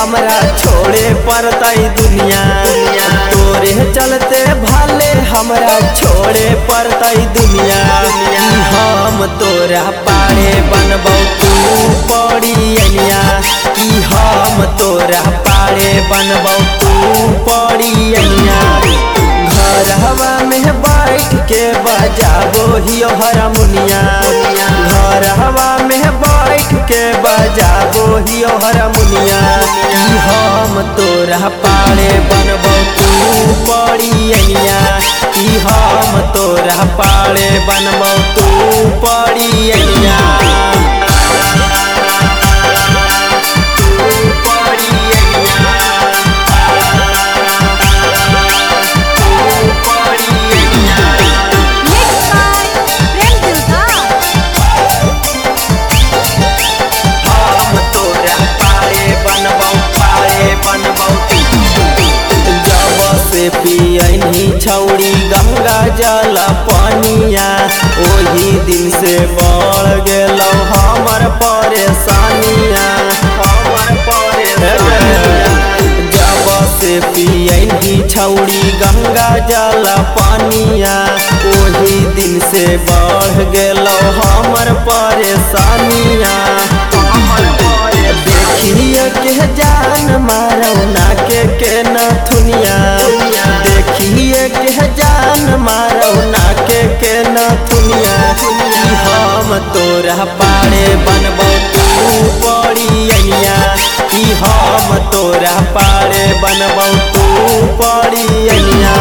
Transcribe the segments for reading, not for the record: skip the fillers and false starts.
हमरा छोड़े पड़तई दुनिया। तोरे चलते भाले हमरा छोड़े पड़तई दुनिया। हम तोरा पारे बनबौ तू पड़ी अनिया। हम तोरा पारे बनबौ तू पड़ी अनिया। घरवा में बैठ के बजाबो हियो हरमुनिया। घरवा में बैठ के बजाबो हियो हरमुनिया। हम तोरा पारे बनबौ तू पड़ी अनिया। हम तोरा पारे बनबौ तू पड़ी अनिया। पियनी छौड़ी गंगा जल पानिया। ओही दिन से बढ़ गेलौ हमर परेशानिया। जब से पियनी छौड़ी गंगा जल पानिया। ओही दिन से बढ़ गेलौ हमर परेशानिया। देखिए के जान मारौ नाके नथुनिया। देखिए के जान मारौ नाके नथुनिया। हम तोरा पारे बनबौ तू पड़ी अनिया। हम तोरा पारे बनबौ तू पड़ी अनिया।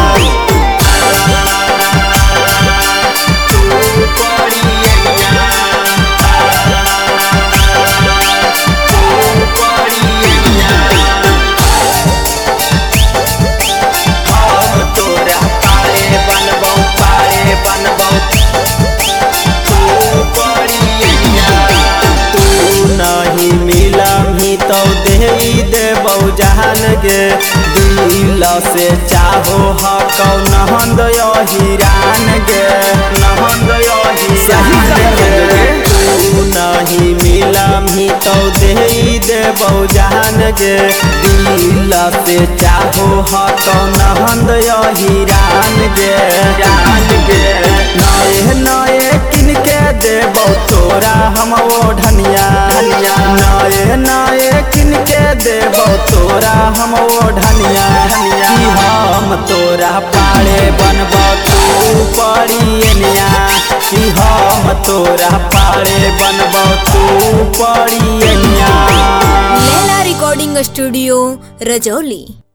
तो दे देबौ जहान गे। दिल से चाहो हकौ नहंद हिरान गे। तू नहीं मिलमी तो दे देबौ जहान गे। दिल से चाहो हकौ नहंद हिरान गे। नए नए किन के देबौ तोरा हम ओढ़निया। नए नए किन के देबौ तोरा हम ओढ़निया। हम तोरा पारे बनबौ तू पड़ी अनिया। हम तोरा पारे बनबौ तू पड़ी अनिया। Laila recording studio Rajauli.